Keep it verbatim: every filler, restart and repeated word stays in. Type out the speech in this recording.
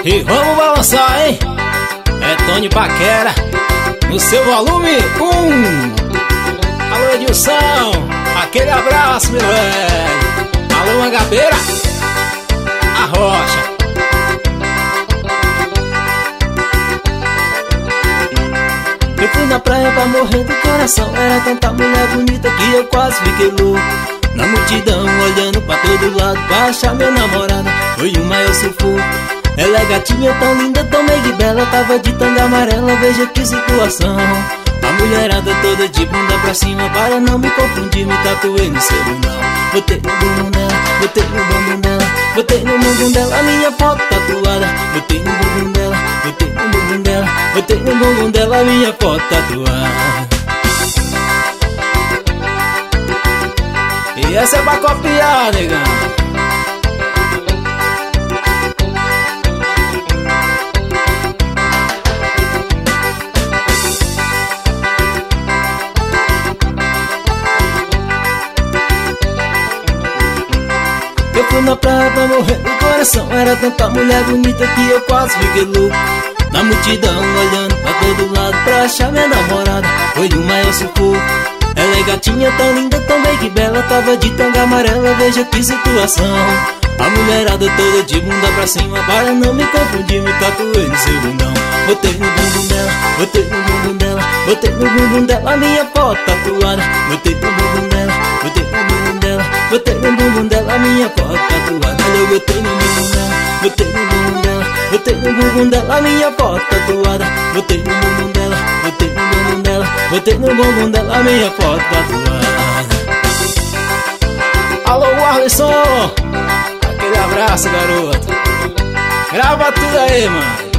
E vamos balançar, hein? É Tony Paquera no seu volume um. Alô, Edilson, aquele abraço, meu velho. Alô, Mangabeira, a Rocha. Eu fui na praia pra morrer do coração. Era tanta mulher bonita que eu quase fiquei louco. Na multidão, olhando pra todo lado pra achar minha namorada, foi o maior sufoco. Ela é gatinha, tão linda, tão meiga e bela. Tava de tanga amarela, veja que situação. A mulherada toda de bunda pra cima. Para não me confundir, me tatuei no seu bundão. Botei no bumbum dela, botei no bumbum dela, botei no bumbum dela a minha foto tatuada. Botei no bumbum dela, botei no bumbum dela, botei no bumbum dela a minha foto tatuada. E essa é pra copiar, negão. Eu fui na praia pra morrer do coração. Era tanta mulher bonita que eu quase fiquei louco. Na multidão, olhando pra todo lado pra achar minha namorada, foi o maior sufoco. Ela é gatinha, tão linda, tão meiga e bela. Tava de tanga amarela, veja que situação. A mulherada toda de bunda pra cima. Para não me confundir, me tatuei no seu bundão. Botei no bumbum dela, botei no bumbum dela, botei no bumbum dela a minha foto tatuada. Botei no bumbum dela, botei no bumbum dela, botei no bumbum dela a minha foto tatuada. Eu botei no bumbum dela, botei no bumbum dela, botei no bumbum dela a minha foto tatuada. Botei no bumbum dela, botei no bumbum dela, botei no bumbum dela a minha foto tatuada. Alô, Arlisson, aquele abraço, garoto. Grava tudo aí, mano.